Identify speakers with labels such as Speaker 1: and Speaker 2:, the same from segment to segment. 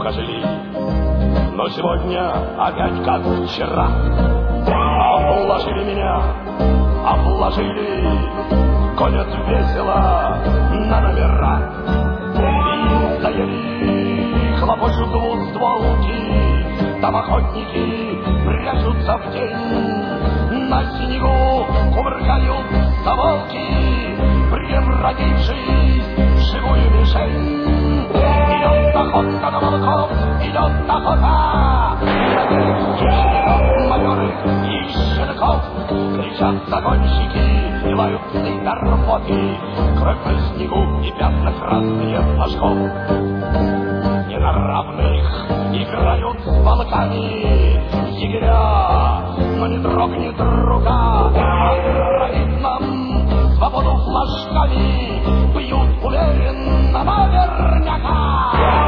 Speaker 1: ухажили, но сегодня опять как вчера. Обложили меня, обложили, гонят весело на номера. И заели, хлопочут двустволки, там охотники прячутся в тень. На снегу кувыркаются волки, превратившись в живую мишень. Идет охота на волков, идет охота на хищников, матерых и щенков. Кричат загонщики и лают рвоты, кровь на снегу и пятна красные флажков. Не на равных играют с волками егеря, но не дрогнет рука, грозит нам свободу флажками, бьют уверенно наверняка.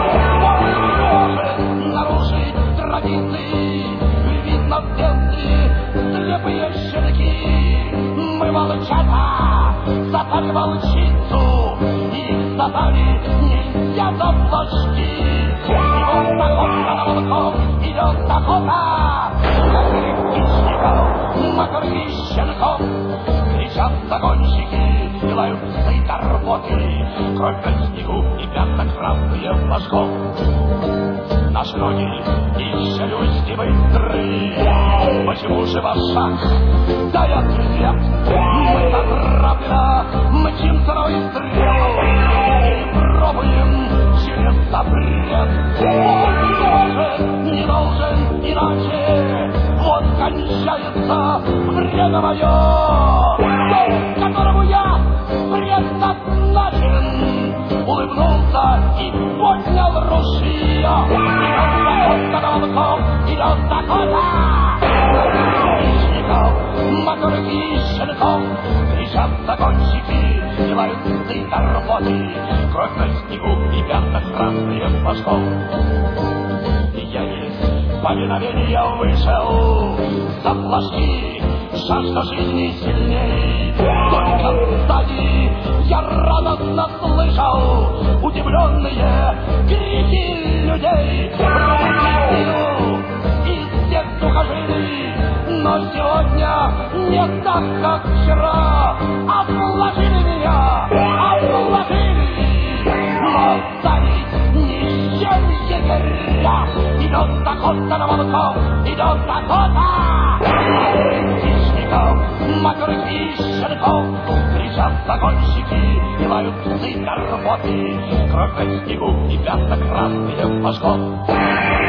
Speaker 1: Может нарушить традиции, видно в детстве слепые щенки. Мы волчата, сатали волчицу, их сатали нельзя за флажки. Идет охота на волков, идет охота на хищников, матерых щенков. Кричат загонщики и лают псы рвоты, кровь на снегу и пятна красные флажков. Наши ноги и челюсти быстрые, почему же ваш шаг дает ответ? Мы направленно мчим сырой стрел и пробуем через запрет. Он не должен иначе, вот кончается время мое, которому я предназначен. Улыбнулся и поднял ружье. Идет охота на волков, идет охота на хищников, матерых и щенков. Кричат загонщики и лают псы рвоты, кровь на снегу и пятна красные флажков. Я есть повиновение вышел за флажки, жажда жизни сильней. Только сзади я радостно слышал удивленные крики людей. Пробудил из всех сухожилий, но сегодня не так, как вчера. Обложили меня, обложили, но сзади ни с чем егеря. Идет охота на волков, идет охота на хищников, матерых и щенков. Кричат загонщики и лают псы рвоты, кровь на снегу и пятна красные флажков.